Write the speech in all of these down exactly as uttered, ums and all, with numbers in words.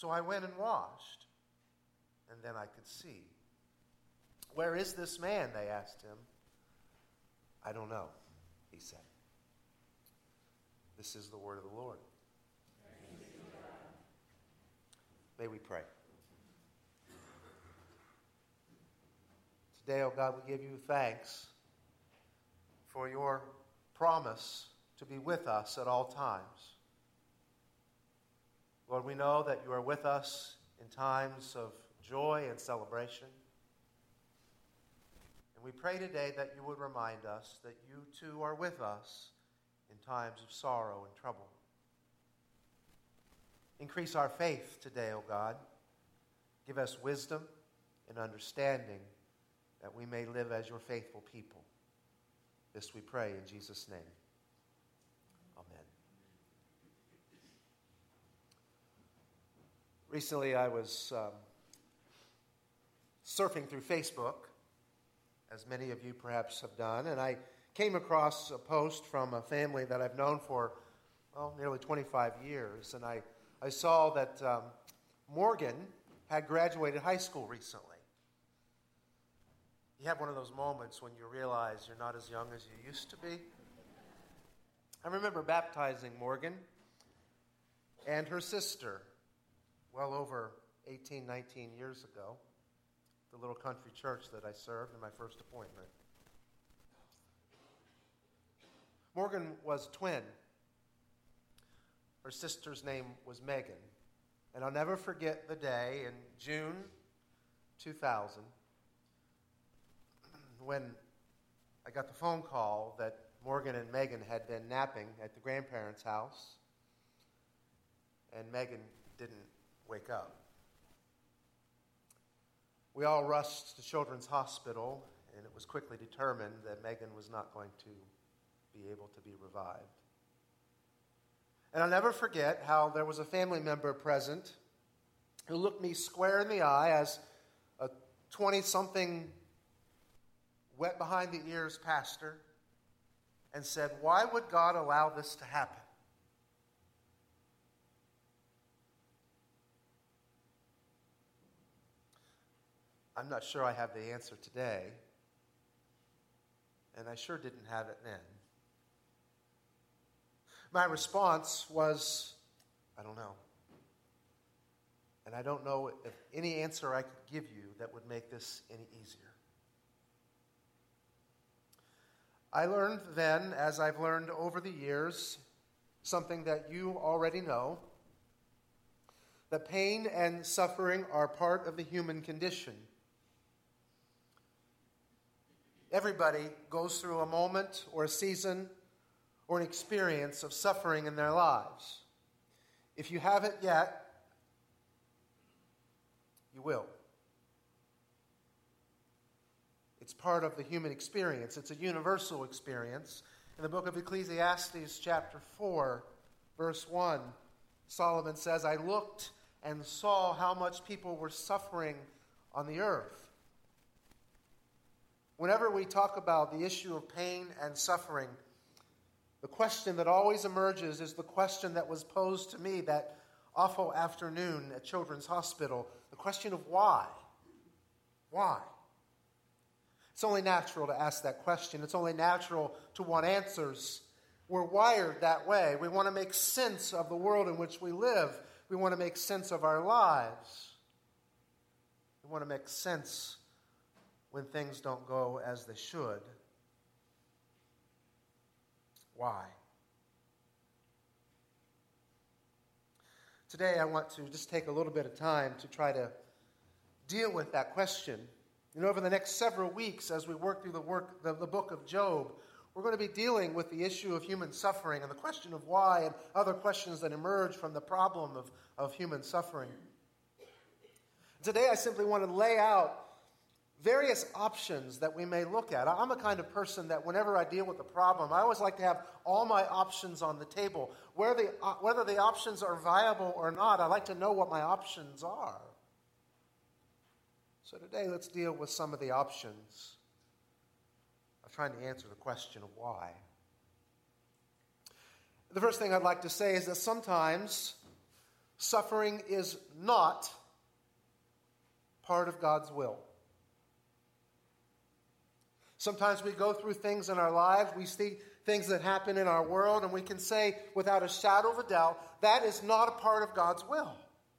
So I went and washed, and then I could see. Where is this man? They asked him. I don't know, he said. This is the word of the Lord. May we pray. Today, oh God, we give you thanks for your promise to be with us at all times. Lord, we know that you are with us in times of joy and celebration. And we pray today that you would remind us that you too are with us in times of sorrow and trouble. Increase our faith today, O God. Give us wisdom and understanding that we may live as your faithful people. This we pray in Jesus' name. Amen. Recently I was um, surfing through Facebook, as many of you perhaps have done, and I came across a post from a family that I've known for, well, nearly twenty-five years, and I, I saw that um, Morgan had graduated high school recently. You have one of those moments when you realize you're not as young as you used to be. I remember baptizing Morgan and her sister well over eighteen, nineteen years ago, the little country church that I served in my first appointment. Morgan was a twin. Her sister's name was Megan. And I'll never forget the day in June two thousand when I got the phone call that Morgan and Megan had been napping at the grandparents' house, and Megan didn't wake up. We all rushed to Children's Hospital, and it was quickly determined that Megan was not going to be able to be revived. And I'll never forget how there was a family member present who looked me square in the eye as a twenty-something wet behind the ears pastor and said, "Why would God allow this to happen?" I'm not sure I have the answer today, and I sure didn't have it then. My response was, I don't know. And I don't know if any answer I could give you that would make this any easier. I learned then, as I've learned over the years, something that you already know, that pain and suffering are part of the human condition. Everybody goes through a moment or a season or an experience of suffering in their lives. If you haven't yet, you will. It's part of the human experience. It's a universal experience. In the book of Ecclesiastes, chapter four, verse one, Solomon says, "I looked and saw how much people were suffering on the earth." Whenever we talk about the issue of pain and suffering, the question that always emerges is the question that was posed to me that awful afternoon at Children's Hospital, the question of why. Why? It's only natural to ask that question. It's only natural to want answers. We're wired that way. We want to make sense of the world in which we live. We want to make sense of our lives. We want to make sense when things don't go as they should. Why? Today I want to just take a little bit of time to try to deal with that question. You know, over the next several weeks, as we work through the work, the, the book of Job, we're going to be dealing with the issue of human suffering and the question of why and other questions that emerge from the problem of, of human suffering. Today I simply want to lay out various options that we may look at. I'm a kind of person that whenever I deal with a problem, I always like to have all my options on the table. Where the, uh, whether the options are viable or not, I like to know what my options are. So today, let's deal with some of the options of trying to answer the question of why. The first thing I'd like to say is that sometimes Suffering is not part of God's will. Sometimes we go through things in our lives, we see things that happen in our world, and we can say without a shadow of a doubt, that is not a part of God's will.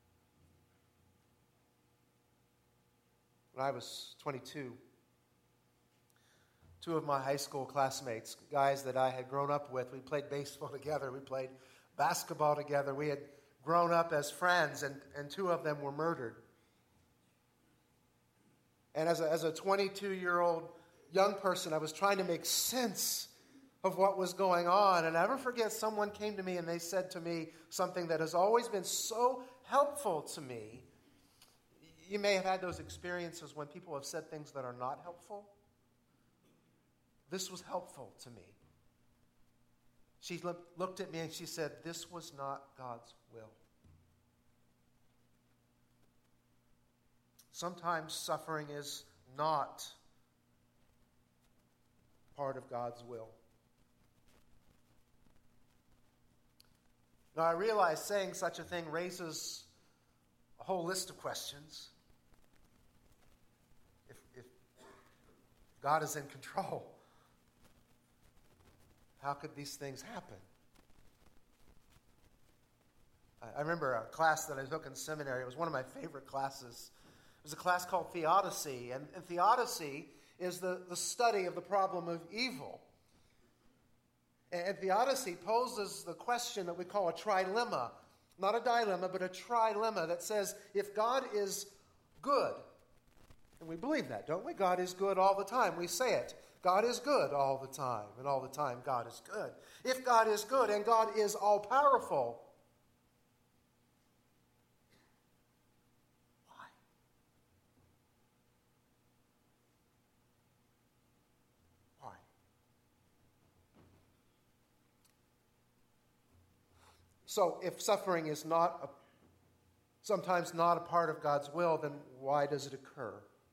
When I was twenty-two, two of my high school classmates, guys that I had grown up with, we played baseball together, we played basketball together, we had grown up as friends, and, and two of them were murdered. And as a, as a twenty-two-year-old young person, I was trying to make sense of what was going on. And I never forget, someone came to me and they said to me something that has always been so helpful to me. You may have had those experiences when people have said things that are not helpful. This was helpful to me. She looked at me and she said, "This was not God's will." Sometimes suffering is not part of God's will. Now, I realize saying such a thing raises a whole list of questions. If, if God is in control, how could these things happen? I remember a class that I took in seminary. It was one of my favorite classes. It was a class called Theodicy. And, and Theodicy is the, the study of the problem of evil. And, and Theodicy poses the question that we call a trilemma. Not a dilemma, but a trilemma that says, if God is good, and we believe that, don't we? God is good all the time. We say it. God is good all the time, and all the time God is good. If God is good and God is all-powerful, why? Why? So, if suffering is not a, sometimes not a part of God's will, then why does it occur?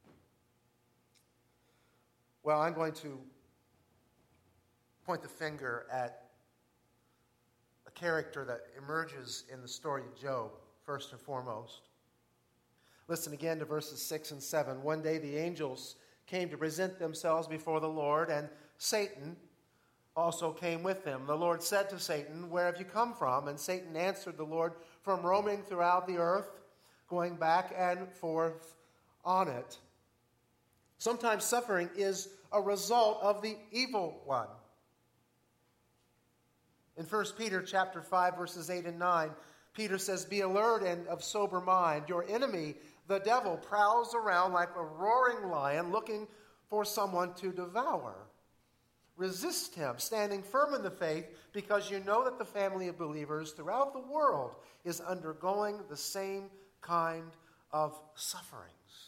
Well, I'm going to point the finger at a character that emerges in the story of Job, first and foremost. Listen again to verses six and seven. One day the angels came to present themselves before the Lord, and Satan also came with them. The Lord said to Satan, "Where have you come from?" And Satan answered the Lord, "From roaming throughout the earth, going back and forth on it." Sometimes suffering is a result of the evil one. In First Peter chapter five, verses eight and nine, Peter says, "Be alert and of sober mind. Your enemy, the devil, prowls around like a roaring lion looking for someone to devour. Resist him, standing firm in the faith, because you know that the family of believers throughout the world is undergoing the same kind of sufferings."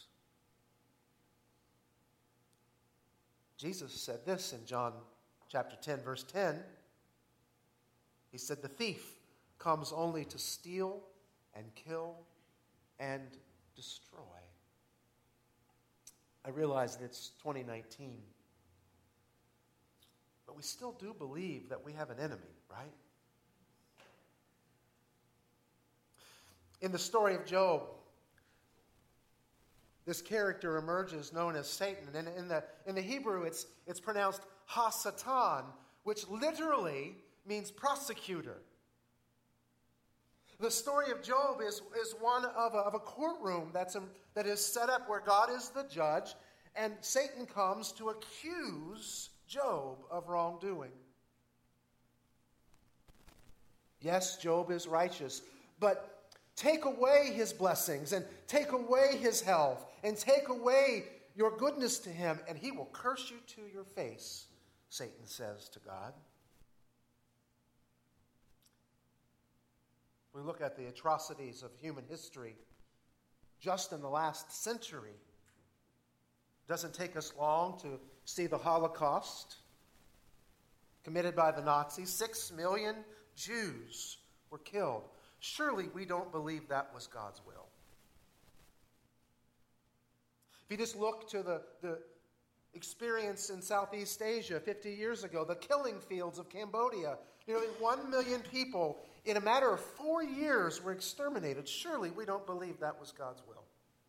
Jesus said this in John chapter ten, verse ten. He said, "The thief comes only to steal and kill and destroy." I realize that it's twenty nineteen, but we still do believe that we have an enemy, right? In the story of Job, this character emerges known as Satan. And in the, in the Hebrew, it's, it's pronounced Ha-Satan, which literally means prosecutor. The story of Job is, is one of a, of a courtroom that's a, that is set up where God is the judge, and Satan comes to accuse Job of wrongdoing. Yes, Job is righteous, but take away his blessings and take away his health and take away your goodness to him, and he will curse you to your face, Satan says to God. We look at the atrocities of human history just in the last century. It doesn't take us long to see the Holocaust committed by the Nazis. Six million Jews were killed. Surely we don't believe that was God's will. If you just look to the, the experience in Southeast Asia fifty years ago, the killing fields of Cambodia, Nearly one million people in a matter of four years were exterminated. Surely we don't believe that was God's will.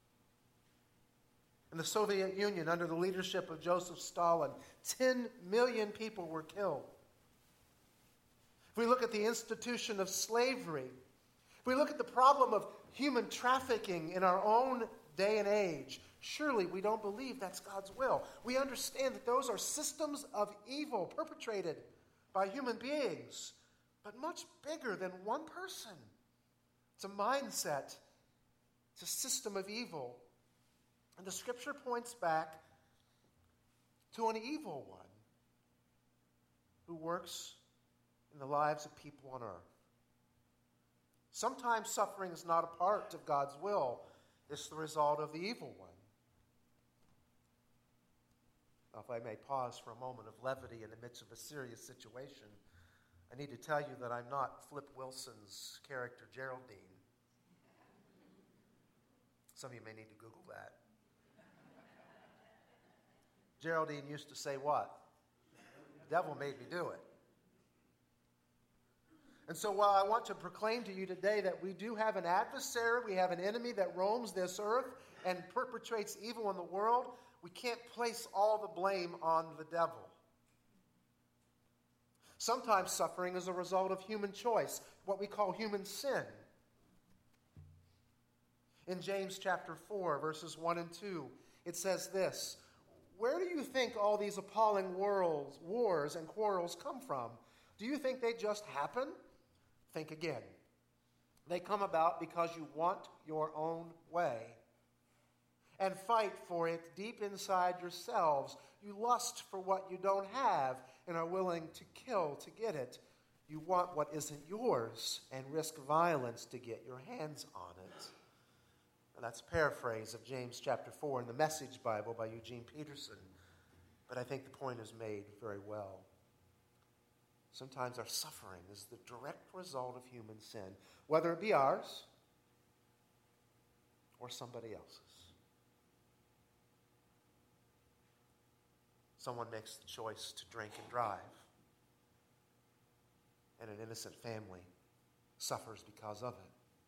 In the Soviet Union, under the leadership of Joseph Stalin, ten million people were killed. If we look at the institution of slavery, if we look at the problem of human trafficking in our own day and age, surely we don't believe that's God's will. We understand that those are systems of evil perpetrated by human beings, but much bigger than one person. It's a mindset. It's a system of evil. And the Scripture points back to an evil one who works in the lives of people on earth. Sometimes suffering is not a part of God's will. It's the result of the evil one. Now, if I may pause for a moment of levity in the midst of a serious situation, I need to tell you that I'm not Flip Wilson's character Geraldine. Some of you may need to Google that. Geraldine used to say what? The devil made me do it. And so while I want to proclaim to you today that we do have an adversary, we have an enemy that roams this earth and perpetrates evil in the world, we can't place all the blame on the devil. Sometimes suffering is a result of human choice, what we call human sin. In James chapter four, verses one and two, it says this, "Where do you think all these appalling wars, wars and quarrels come from? Do you think they just happen? Think again. They come about because you want your own way and fight for it deep inside yourselves. You lust for what you don't have and are willing to kill to get it. You want what isn't yours and risk violence to get your hands on it." And that's a paraphrase of James chapter four in the Message Bible by Eugene Peterson. But I think the point is made very well. Sometimes our suffering is the direct result of human sin, whether it be ours or somebody else's. Someone makes the choice to drink and drive, and an innocent family suffers because of it.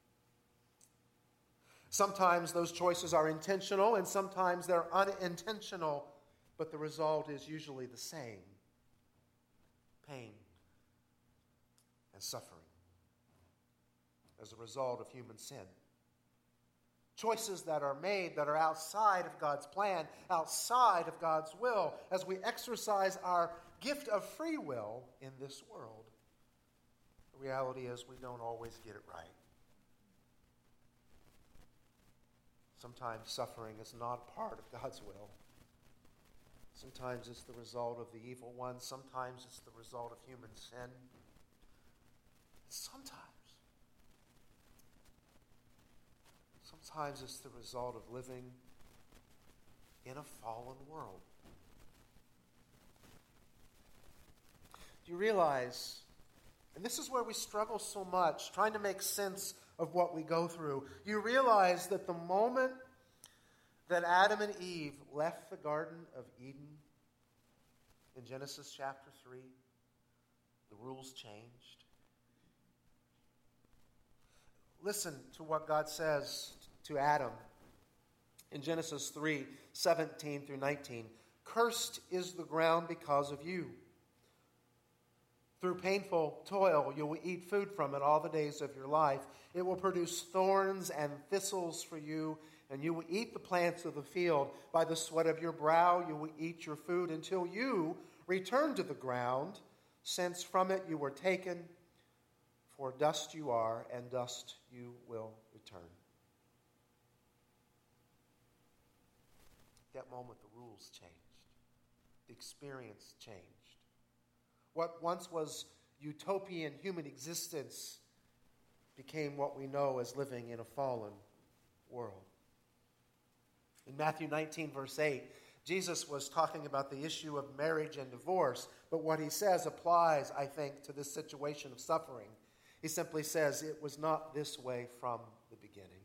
Sometimes those choices are intentional, and sometimes they're unintentional, but the result is usually the same: pain and suffering as a result of human sin. Choices that are made that are outside of God's plan, outside of God's will, as we exercise our gift of free will in this world. The reality is we don't always get it right. Sometimes suffering is not part of God's will. Sometimes it's the result of the evil one. Sometimes it's the result of human sin. Sometimes. Sometimes it's the result of living in a fallen world. Do you realize, and this is where we struggle so much, trying to make sense of what we go through. You realize that the moment that Adam and Eve left the Garden of Eden in Genesis chapter three, the rules changed. Listen to what God says to Adam in Genesis three, seventeen through nineteen. "Cursed is the ground because of you. Through painful toil you will eat food from it all the days of your life. It will produce thorns and thistles for you, and you will eat the plants of the field. By the sweat of your brow you will eat your food until you return to the ground, since from it you were taken. For dust you are, and dust you will return." At that moment, the rules changed. The experience changed. What once was utopian human existence became what we know as living in a fallen world. In Matthew nineteen, verse eight, Jesus was talking about the issue of marriage and divorce, but what he says applies, I think, to this situation of suffering. He simply says, it was not this way from the beginning.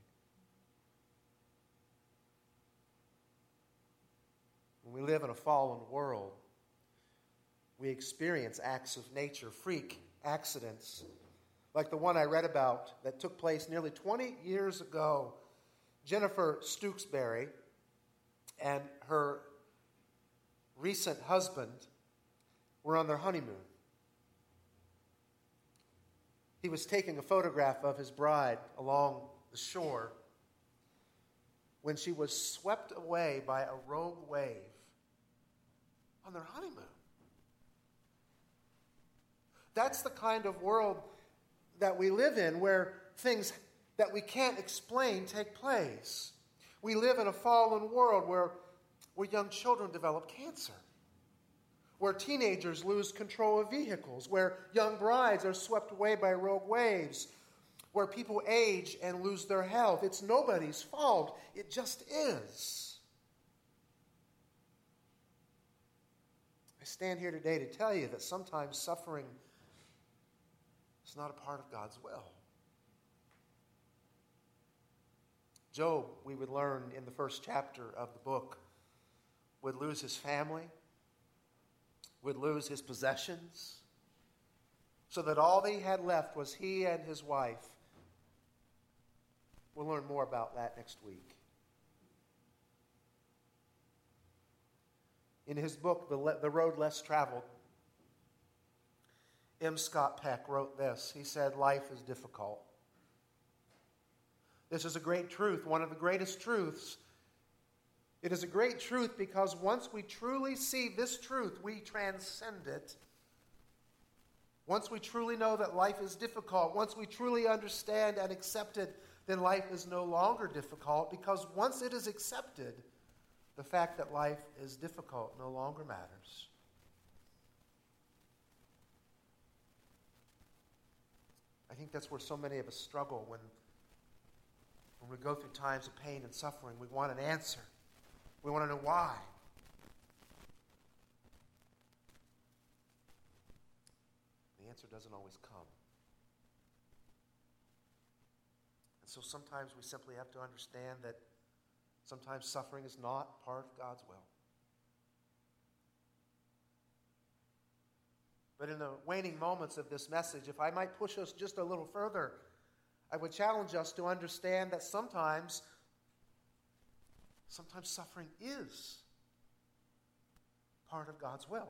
When we live in a fallen world, we experience acts of nature, freak accidents, like the one I read about that took place nearly twenty years ago. Jennifer Stooksbury and her recent husband were on their honeymoon. He was taking a photograph of his bride along the shore when she was swept away by a rogue wave on their honeymoon. That's the kind of world that we live in, where things that we can't explain take place. We live in a fallen world where, where young children develop cancer, where teenagers lose control of vehicles, where young brides are swept away by rogue waves, where people age and lose their health. It's nobody's fault. It just is. I stand here today to tell you that sometimes suffering is not a part of God's will. Job, we would learn in the first chapter of the book, would lose his family, would lose his possessions, so that all they had left was he and his wife. We'll learn more about that next week. In his book, The, Le- the Road Less Traveled, M. Scott Peck wrote this. He said, "Life is difficult. This is a great truth, one of the greatest truths. It is a great truth because once we truly see this truth, we transcend it. Once we truly know that life is difficult, once we truly understand and accept it, then life is no longer difficult, because once it is accepted, the fact that life is difficult no longer matters." I think that's where so many of us struggle when, when we go through times of pain and suffering. We want an answer. We want to know why. The answer doesn't always come. And so sometimes we simply have to understand that sometimes suffering is not part of God's will. But in the waning moments of this message, if I might push us just a little further, I would challenge us to understand that sometimes, sometimes suffering is part of God's will.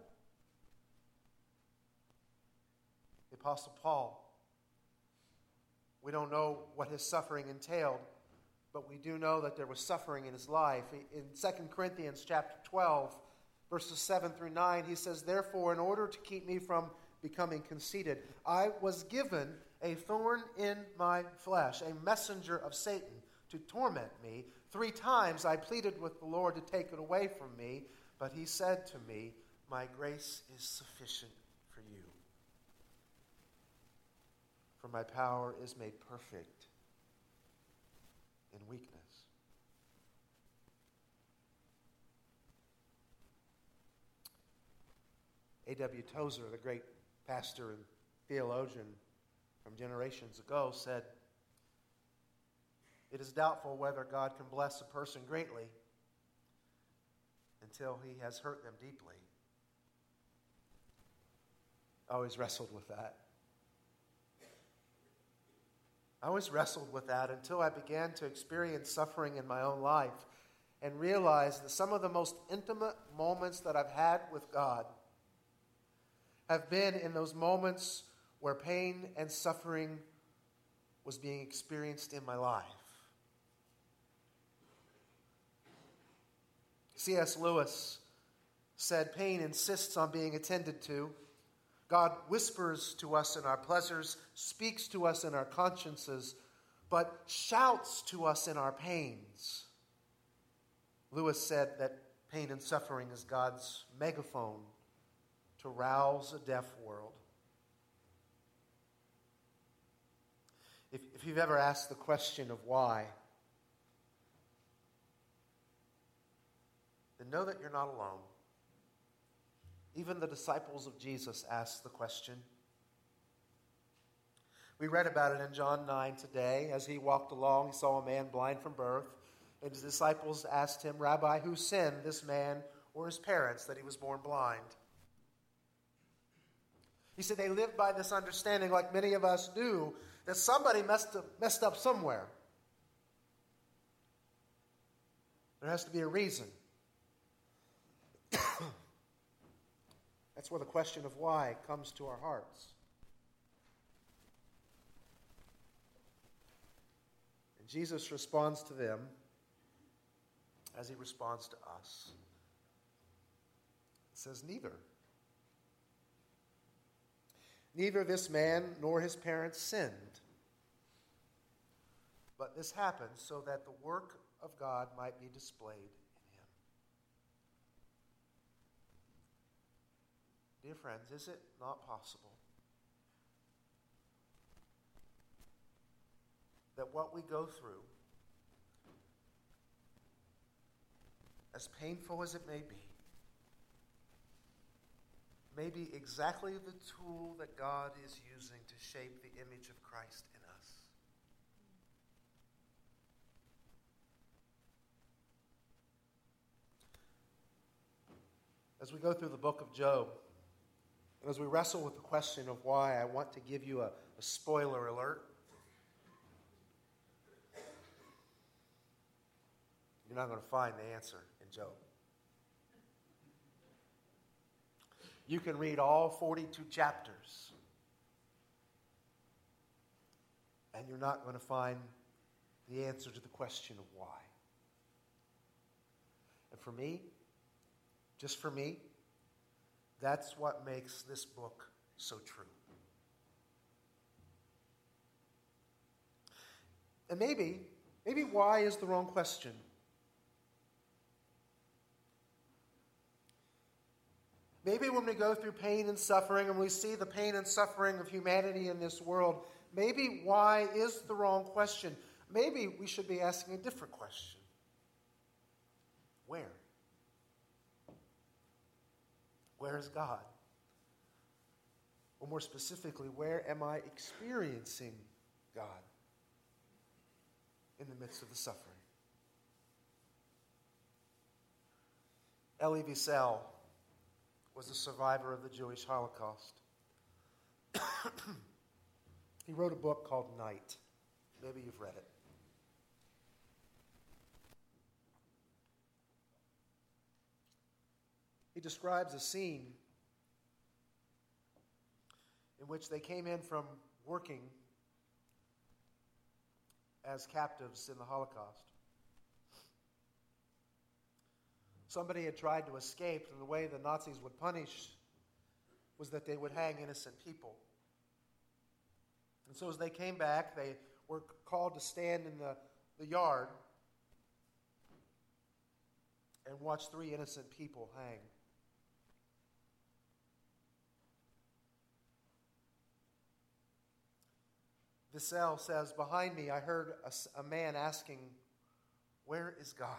The Apostle Paul, we don't know what his suffering entailed, but we do know that there was suffering in his life. In Second Corinthians chapter twelve, verses seven through nine, he says, "Therefore, in order to keep me from becoming conceited, I was given a thorn in my flesh, a messenger of Satan to torment me. Three times I pleaded with the Lord to take it away from me, but he said to me, 'My grace is sufficient for you, for my power is made perfect in weakness.'" A W Tozer, the great pastor and theologian from generations ago, said, "It is doubtful whether God can bless a person greatly until he has hurt them deeply." I always wrestled with that. I always wrestled with that until I began to experience suffering in my own life and realized that some of the most intimate moments that I've had with God have been in those moments where pain and suffering was being experienced in my life. C S Lewis said, "Pain insists on being attended to. God whispers to us in our pleasures, speaks to us in our consciences, but shouts to us in our pains." Lewis said that pain and suffering is God's megaphone to rouse a deaf world. If, if you've ever asked the question of why, then know that you're not alone. Even the disciples of Jesus asked the question. We read about it in John nine today. As he walked along, he saw a man blind from birth, and his disciples asked him, "Rabbi, who sinned, this man or his parents, that he was born blind?" You see, they lived by this understanding, like many of us do, that somebody messed up, messed up somewhere. There has to be a reason. That's where the question of why comes to our hearts. And Jesus responds to them as he responds to us. He says, neither. Neither this man nor his parents sinned. But this happened so that the work of God might be displayed in him. Dear friends, is it not possible that what we go through, as painful as it may be, may be exactly the tool that God is using to shape the image of Christ in us? As we go through the book of Job, and as we wrestle with the question of why, I want to give you a, a spoiler alert. You're not going to find the answer in Job. You can read all forty-two chapters, and you're not going to find the answer to the question of why. And for me, just for me, that's what makes this book so true. And maybe, maybe why is the wrong question. Maybe when we go through pain and suffering and we see the pain and suffering of humanity in this world, maybe why is the wrong question. Maybe we should be asking a different question. Where? Where is God? Or more specifically, where am I experiencing God in the midst of the suffering? Elie Wiesel was a survivor of the Jewish Holocaust. He wrote a book called Night. Maybe you've read it. He describes a scene in which they came in from working as captives in the Holocaust. Somebody had tried to escape, and the way the Nazis would punish was that they would hang innocent people. And so as they came back, they were called to stand in the, the yard and watch three innocent people hang. Wiesel says, behind me I heard a, a man asking, "Where is God?"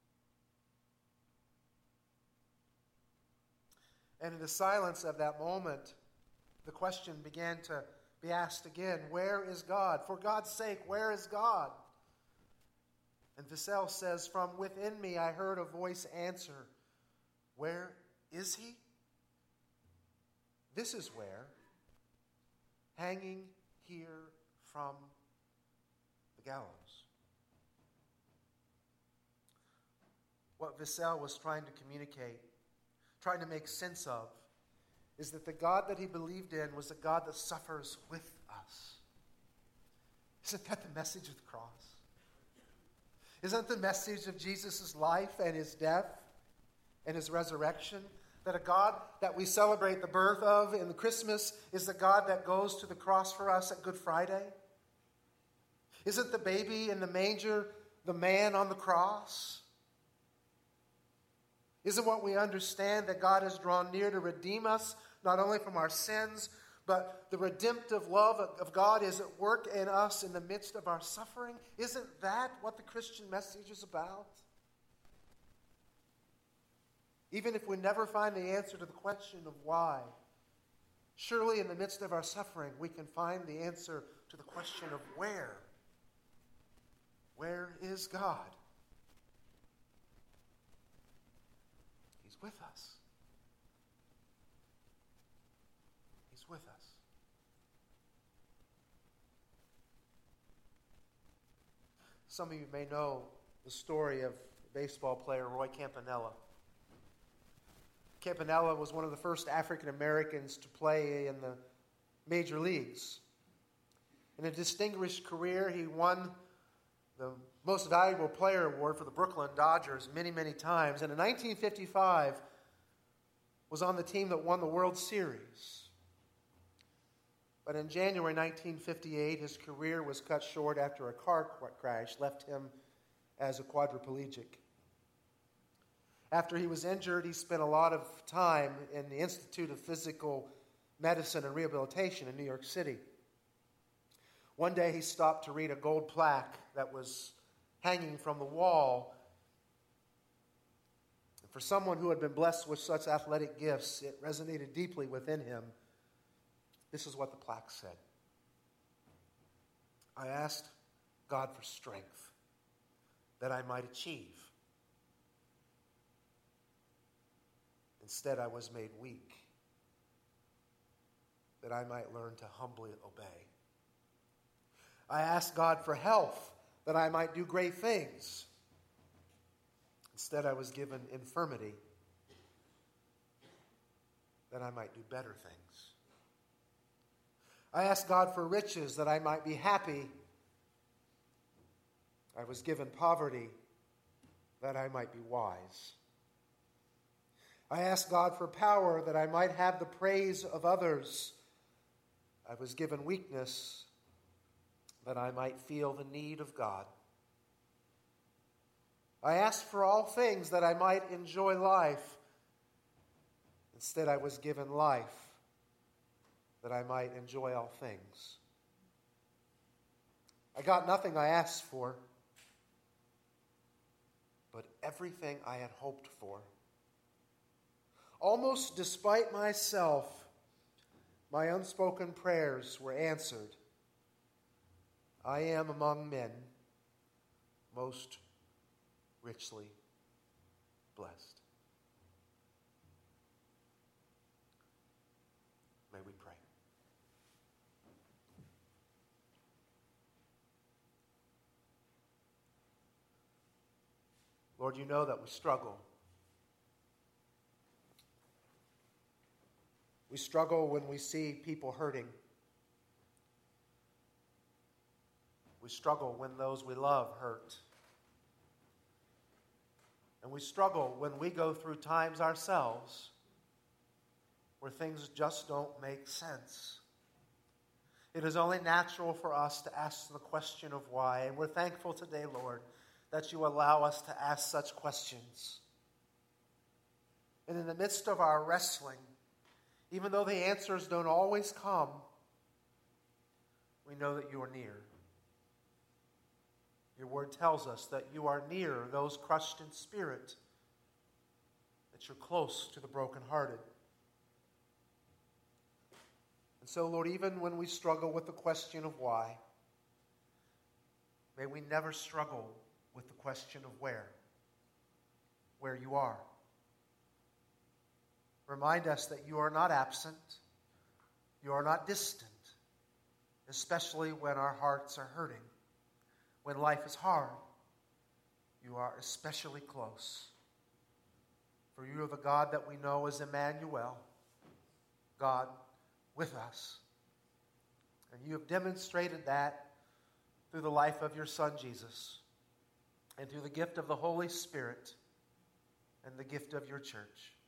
And in the silence of that moment, the question began to be asked again, where is God? For God's sake, where is God? And Wiesel says, from within me I heard a voice answer, where is he? This is where, hanging here from the gallows. What Wiesel was trying to communicate, trying to make sense of, is that the God that he believed in was a God that suffers with us. Isn't that the message of the cross? Isn't the message of Jesus' life and his death and his resurrection? That a God that we celebrate the birth of in the Christmas is the God that goes to the cross for us at Good Friday? Isn't the baby in the manger the man on the cross? Isn't what we understand that God has drawn near to redeem us, not only from our sins, but the redemptive love of God is at work in us in the midst of our suffering? Isn't that what the Christian message is about? Even if we never find the answer to the question of why, surely in the midst of our suffering we can find the answer to the question of where. Where is God? He's with us. He's is with us. Some of you may know the story of baseball player Roy Campanella. Campanella was one of the first African Americans to play in the major leagues. In a distinguished career, he won the Most Valuable Player Award for the Brooklyn Dodgers many, many times. And in nineteen fifty-five, was on the team that won the World Series. But in January nineteen fifty-eight, his career was cut short after a car crash left him as a quadriplegic. After he was injured, he spent a lot of time in the Institute of Physical Medicine and Rehabilitation in New York City. One day he stopped to read a gold plaque that was hanging from the wall. And for someone who had been blessed with such athletic gifts, it resonated deeply within him. This is what the plaque said. I asked God for strength that I might achieve. Instead, I was made weak, that I might learn to humbly obey. I asked God for health, that I might do great things. Instead, I was given infirmity, that I might do better things. I asked God for riches, that I might be happy. I was given poverty, that I might be wise. I asked God for power, that I might have the praise of others. I was given weakness, that I might feel the need of God. I asked for all things, that I might enjoy life. Instead, I was given life, that I might enjoy all things. I got nothing I asked for, but everything I had hoped for. Almost despite myself, my unspoken prayers were answered. I am among men most richly blessed. May we pray. Lord, you know that we struggle. We struggle when we see people hurting. We struggle when those we love hurt. And we struggle when we go through times ourselves where things just don't make sense. It is only natural for us to ask the question of why. And we're thankful today, Lord, that you allow us to ask such questions. And in the midst of our wrestling, even though the answers don't always come, we know that you are near. Your word tells us that you are near those crushed in spirit, that you're close to the brokenhearted. And so, Lord, even when we struggle with the question of why, may we never struggle with the question of where, where you are. Remind us that you are not absent, you are not distant, especially when our hearts are hurting. When life is hard, you are especially close. For you are the God that we know as Emmanuel, God with us. And you have demonstrated that through the life of your Son, Jesus, and through the gift of the Holy Spirit and the gift of your church.